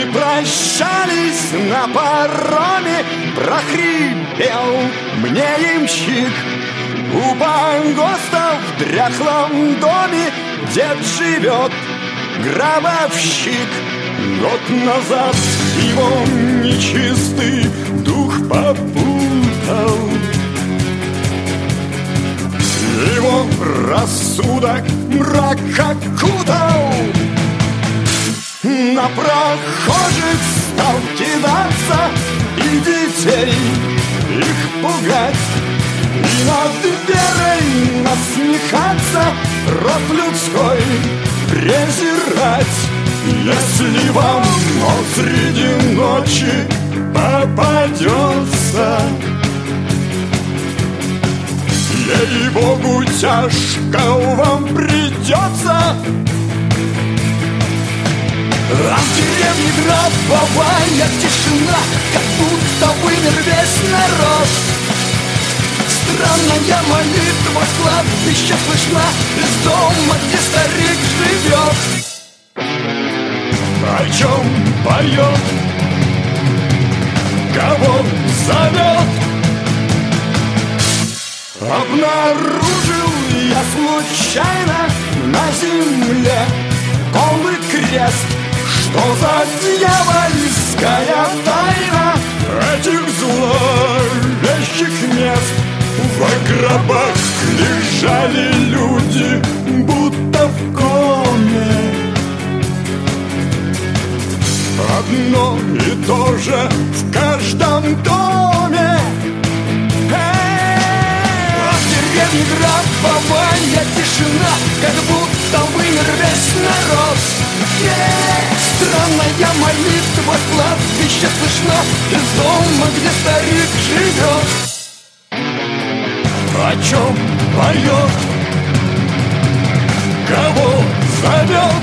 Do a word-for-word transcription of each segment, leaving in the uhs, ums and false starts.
Мы прощались на пароме, прохрипел мне ямщик. У погоста в дряхлом доме дед живет, гробовщик. Год назад его нечистый дух попутал. Его рассудок мрак окутал. На прохожих стал кидаться и детей их пугать, и над верой насмехаться, род людской презирать. Если вам он среди ночи попадется, ей-богу, тяжко вам придется. А в деревне гробовая тишина, как будто вымер весь народ. Странная молитва с кладбища слышна из дома, где старик живет. О чем поет, кого зовет? Обнаружил я случайно на земле голый крест. Что за дьявольская тайна этих зловещих мест? В гробах лежали люди, будто в коме. Одно и то же в каждом доме. А в деревне гробовая тишина, как будто вымер весь народ. Странная молитва с кладбища слышна из дома, где старик живет. О чем поет, кого зовет?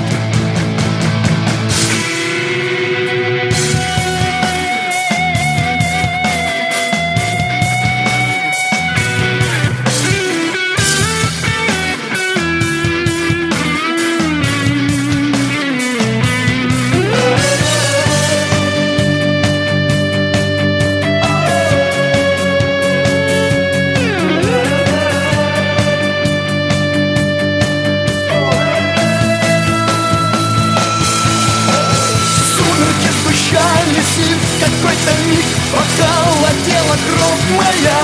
В какой-то миг похолодела кровь моя.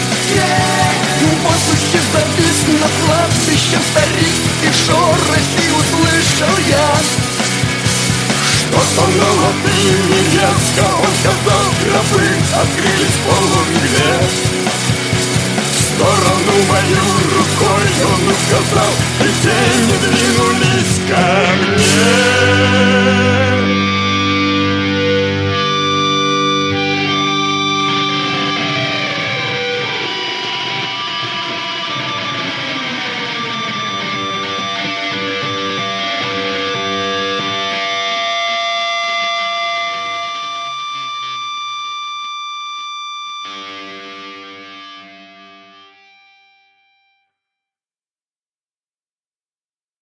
В воздухе завис над кладбищем старик, и шорохи услышал я. Что-то на латыни резко он сказал, гробы открылись в полумгле. В сторону мою рукой он указал, и тени двинулись ко мне.